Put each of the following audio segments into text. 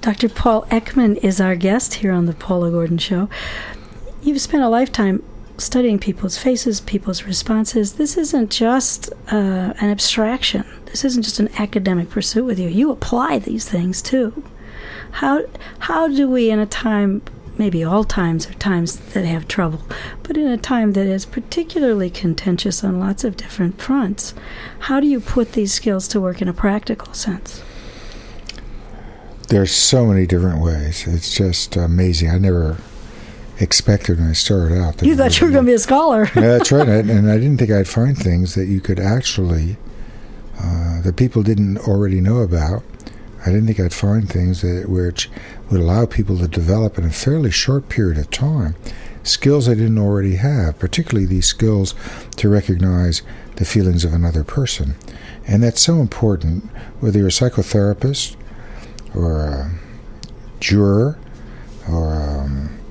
Dr. Paul Ekman is our guest here on the Paula Gordon Show. You've spent a lifetime studying people's faces, people's responses. This isn't just an abstraction. This isn't just an academic pursuit with you. You apply these things too. How do we, in a time, maybe all times are times that have trouble, but in a time that is particularly contentious on lots of different fronts, how do you put these skills to work in a practical sense? There's so many different ways. It's just amazing. I never expected when I started out. You thought you were going to be a scholar. Yeah, that's right. And I didn't think I'd find things that you could actually, that people didn't already know about. I didn't think I'd find things which would allow people to develop in a fairly short period of time skills they didn't already have, particularly these skills to recognize the feelings of another person. And that's so important, whether you're a psychotherapist or a juror or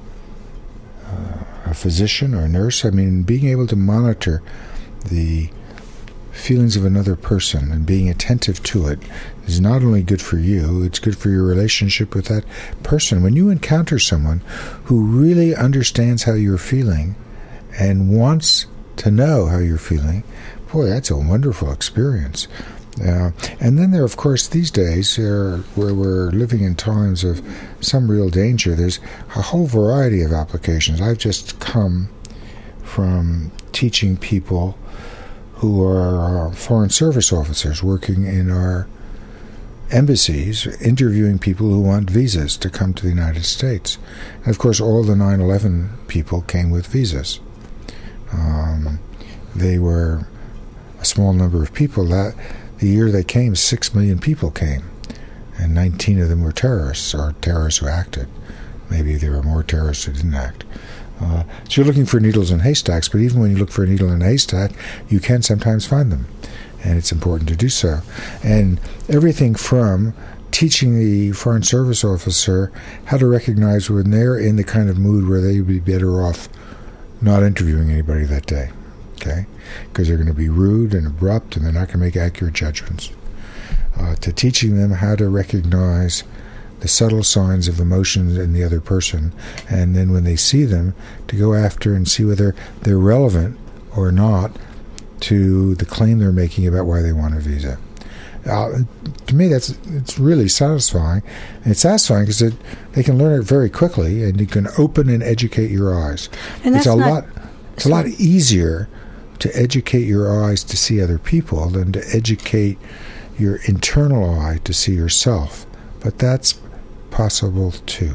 a physician or a nurse. I mean, being able to monitor the feelings of another person and being attentive to it is not only good for you, it's good for your relationship with that person. When you encounter someone who really understands how you're feeling and wants to know how you're feeling, boy, that's a wonderful experience. And then there, of course, these days, where we're living in times of some real danger, there's a whole variety of applications. I've just come from teaching people who are Foreign Service officers working in our embassies, interviewing people who want visas to come to the United States. And, of course, all the 9/11 people came with visas. They were a small number of people. The year they came, 6 million people came, and 19 of them were terrorists, or terrorists who acted. Maybe there were more terrorists who didn't act. So you're looking for needles in haystacks, but even when you look for a needle in a haystack, you can sometimes find them, and it's important to do so. And everything from teaching the Foreign Service officer how to recognize when they're in the kind of mood where they would be better off not interviewing anybody that day, okay? Because they're going to be rude and abrupt and they're not going to make accurate judgments. To teaching them how to recognize the subtle signs of emotions in the other person, and then when they see them, to go after and see whether they're relevant or not to the claim they're making about why they want a visa. To me, it's really satisfying. And it's satisfying because they can learn it very quickly, and you can open and educate your eyes. And it's a lot easier to educate your eyes to see other people than to educate your internal eye to see yourself. But that's possible too.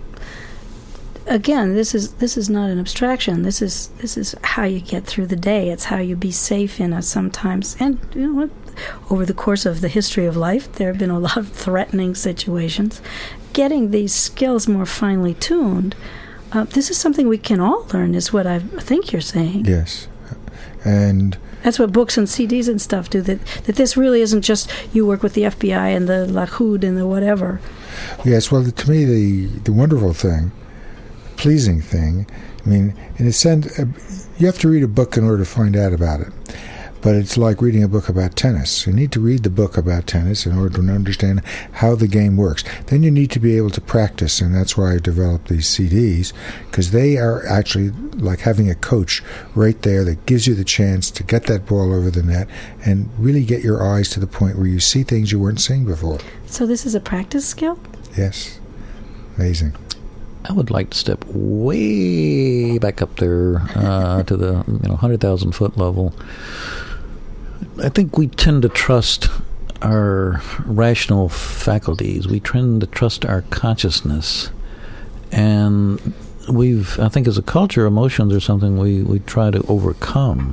Again, this is not an abstraction. This is how you get through the day. It's how you be safe in a sometimes, and you know what, over the course of the history of life, there have been a lot of threatening situations. Getting these skills more finely tuned, this is something we can all learn, is what I think you're saying. Yes. And that's what books and CDs and stuff do, that this really isn't just you work with the FBI and the LAHUD and the whatever. Yes, well, to me, the wonderful thing, pleasing thing, I mean, in a sense, you have to read a book in order to find out about it. But it's like reading a book about tennis. You need to read the book about tennis in order to understand how the game works. Then you need to be able to practice, and that's why I developed these CDs, because they are actually like having a coach right there that gives you the chance to get that ball over the net and really get your eyes to the point where you see things you weren't seeing before. So this is a practice skill? Yes. Amazing. I would like to step way back up there to the 100,000 foot level. I think we tend to trust our rational faculties. We tend to trust our consciousness. And I think as a culture, emotions are something we try to overcome.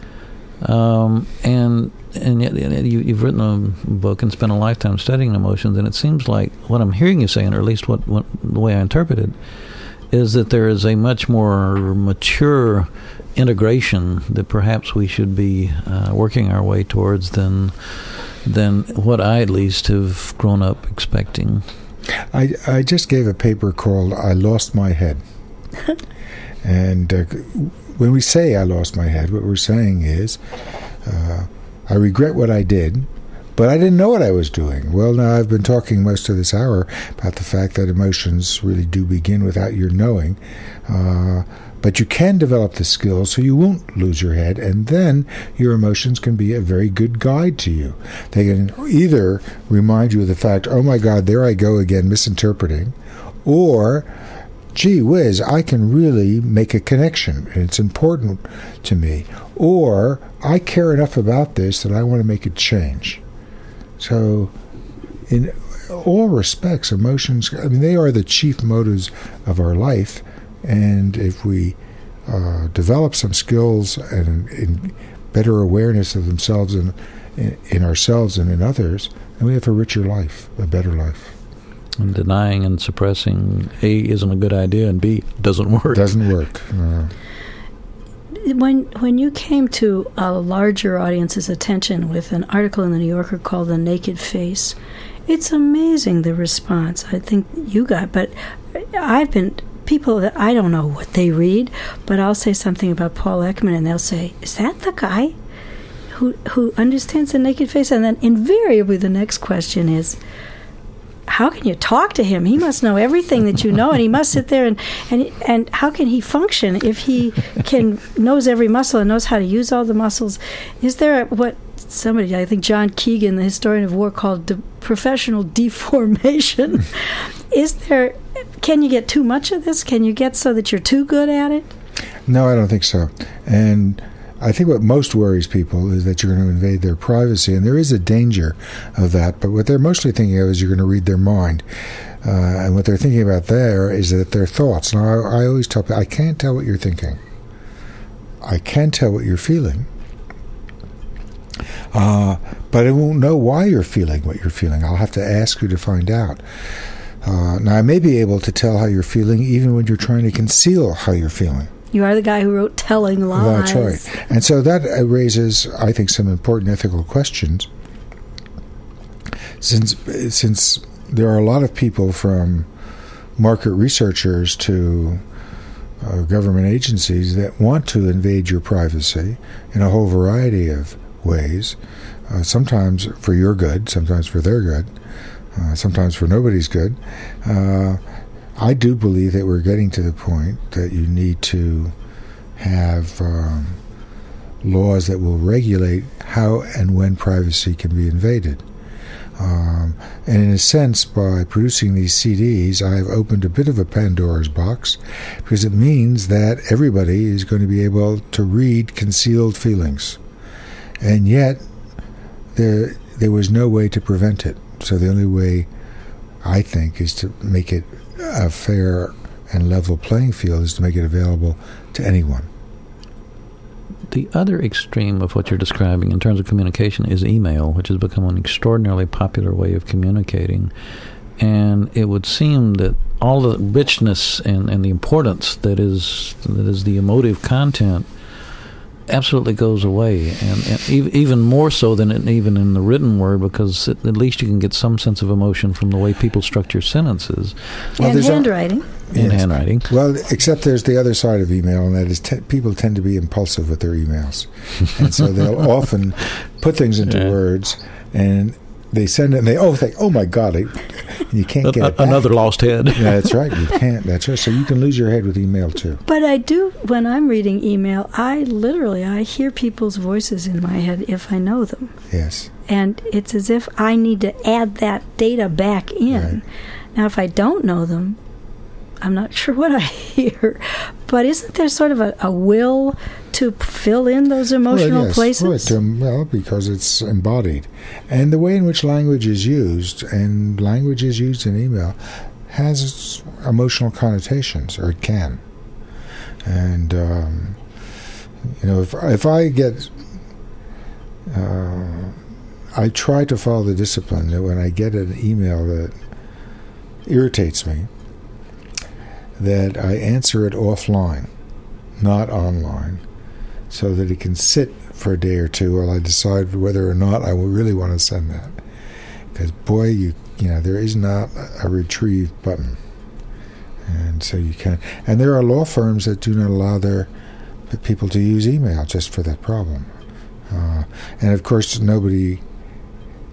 And yet you've written a book and spent a lifetime studying emotions, and it seems like what I'm hearing you saying, or at least what the way I interpret it, is that there is a much more mature integration that perhaps we should be working our way towards than what I at least have grown up expecting. I just gave a paper called I Lost My Head. And when we say I lost my head, what we're saying is I regret what I did, But I didn't know what I was doing. Well, now I've been talking most of this hour about the fact that emotions really do begin without your knowing. But you can develop the skills so you won't lose your head, and then your emotions can be a very good guide to you. They can either remind you of the fact, oh my God, there I go again misinterpreting, or, gee whiz, I can really make a connection, and it's important to me, or I care enough about this that I want to make a change. So in all respects, emotions, I mean, they are the chief motives of our life. And if we develop some skills and in better awareness of themselves and in ourselves and in others, then we have a richer life, a better life. And denying and suppressing, A, isn't a good idea, and B, doesn't work. Doesn't work. When you came to a larger audience's attention with an article in the New Yorker called "The Naked Face," it's amazing the response I think you got. But I've been... people that I don't know what they read, but I'll say something about Paul Ekman, and they'll say, "Is that the guy who understands the naked face?" And then invariably the next question is, "How can you talk to him? He must know everything that you know, and he must sit there and how can he function if he knows every muscle and knows how to use all the muscles?" Is there what somebody, I think John Keegan, the historian of war, called professional deformation? Can you get too much of this? Can you get so that you're too good at it? No, I don't think so. And I think what most worries people is that you're going to invade their privacy, and there is a danger of that. But what they're mostly thinking of is you're going to read their mind. And what they're thinking about there is that their thoughts. Now, I always tell people, I can't tell what you're thinking. I can tell what you're feeling. But I won't know why you're feeling what you're feeling. I'll have to ask you to find out. Now, I may be able to tell how you're feeling even when you're trying to conceal how you're feeling. You are the guy who wrote Telling Lies. That's right. And so that raises, I think, some important ethical questions. Since there are a lot of people, from market researchers to government agencies, that want to invade your privacy in a whole variety of ways, sometimes for your good, sometimes for their good, sometimes for nobody's good. I do believe that we're getting to the point that you need to have laws that will regulate how and when privacy can be invaded. And in a sense, by producing these CDs, I have opened a bit of a Pandora's box, because it means that everybody is going to be able to read concealed feelings. And yet, there was no way to prevent it. So the only way, I think, is to make it a fair and level playing field, is to make it available to anyone. The other extreme of what you're describing in terms of communication is email, which has become an extraordinarily popular way of communicating. And it would seem that all the richness and the importance that is the emotive content absolutely goes away, and even more so than even in the written word, because at least you can get some sense of emotion from the way people structure sentences. Well, and handwriting. And handwriting. Well, except there's the other side of email, and that is people tend to be impulsive with their emails. And so they'll often put things into words, and they send it, and they think, oh my God, and you can't get it back. Another lost head. Yeah, that's right. You can't. That's right. So you can lose your head with email too. But I do, when I'm reading email, I hear people's voices in my head if I know them. Yes. And it's as if I need to add that data back in. Right. Now, if I don't know them, I'm not sure what I hear. But isn't there sort of a will to fill in those emotional places? Well, because it's embodied. And the way in which language is used, and language is used in email, has emotional connotations, or it can. And, if I get... I try to follow the discipline that when I get an email that irritates me, that I answer it offline, not online, so that it can sit for a day or two while I decide whether or not I really want to send that. Because, boy, there is not a retrieve button. And so you can. And there are law firms that do not allow their people to use email just for that problem. And, of course, nobody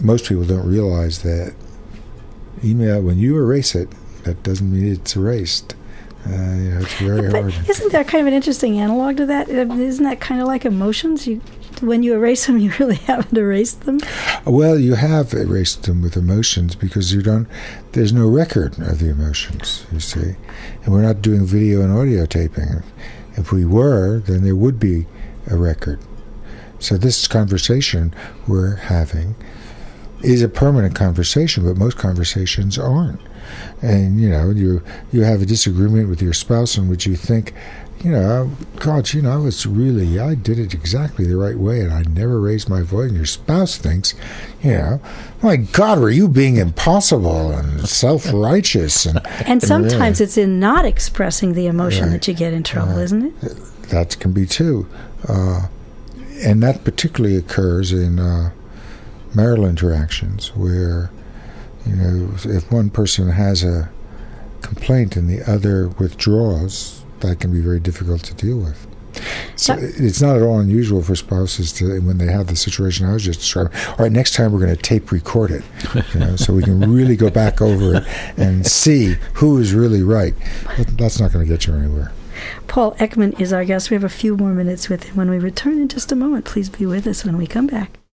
most people don't realize that email, when you erase it, that doesn't mean it's erased. It's very hard. Isn't there kind of an interesting analog to that? Isn't that kind of like emotions? When you erase them, you really haven't erased them? Well, you have erased them with emotions because there's no record of the emotions, you see. And we're not doing video and audio taping. If we were, then there would be a record. So this conversation we're having is a permanent conversation, but most conversations aren't. And, you have a disagreement with your spouse in which you think, God, I did it exactly the right way and I never raised my voice. And your spouse thinks, my God, were you being impossible and self-righteous? And sometimes it's in not expressing the emotion that you get in trouble, isn't it? That can be too. And that particularly occurs in marital interactions where, if one person has a complaint and the other withdraws, that can be very difficult to deal with. So it's not at all unusual for spouses to, when they have the situation I was just describing, all right, next time we're going to tape record it, so we can really go back over it and see who is really right. But that's not going to get you anywhere. Paul Ekman is our guest. We have a few more minutes with him. When we return in just a moment, please be with us when we come back.